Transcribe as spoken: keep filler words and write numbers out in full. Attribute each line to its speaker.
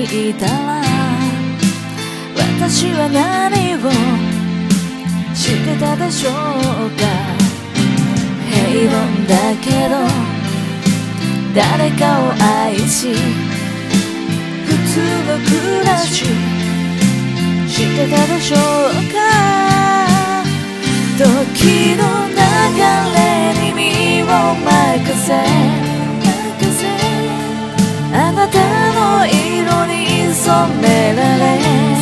Speaker 1: いたら私は何をしてたでしょうか。平凡だけど誰かを愛し普通の暮らししてたでしょうか。時の流れに身を任せあなたの色に染められ